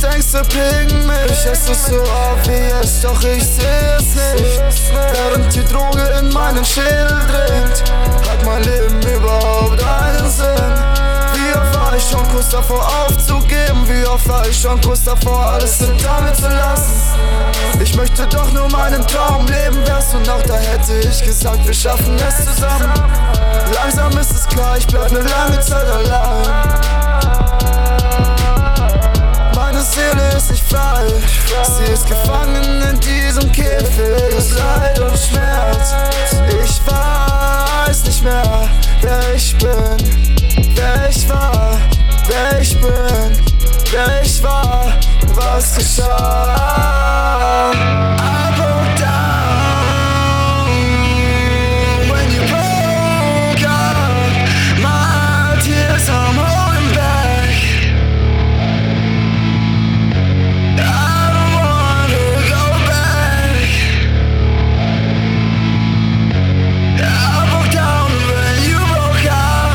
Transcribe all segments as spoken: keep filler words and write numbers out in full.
denkst, du ping mich. Es ist so obvious, doch ich seh es nicht. Während die Droge in meinen Schädel dringt, hat mein Leben überhaupt einen Sinn? Wie oft war ich schon kurz davor aufzugeben? Wie oft war ich schon kurz davor, alles hinter mir zu lassen? Ich möchte doch nur meinen Traum leben. Wärst du noch da, hätte ich gesagt, wir schaffen es zusammen. Langsam ist es klar, ich bleib ne lange Zeit allein. Meine Seele ist nicht frei, sie ist gefangen in diesem Käfig aus Leid und Schmerz. Ich weiß nicht mehr, wer ich bin, wer ich war, wer ich bin, wer ich war, was geschah. I broke down when you broke up. My tears I'm holding back. I don't wanna go back. I broke down when you broke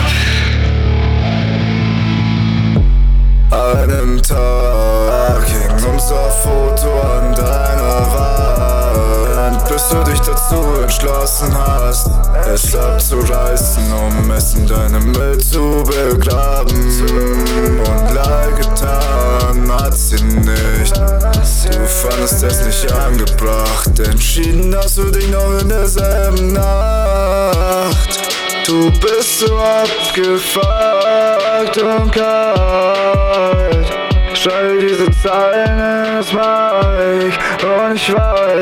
up. An einem Tag hing unser Foto an deiner Wand, bis du dich dazu entschlossen hast, es abzureißen, um es in deinem Müll zu begraben. Und leid getan hat sie nicht. Du fandest es nicht angebracht, entschieden hast du dich noch in derselben Nacht. Du bist so abgefuckt und kalt. Schreib diese Zeilen, das mach ich und ich weiß.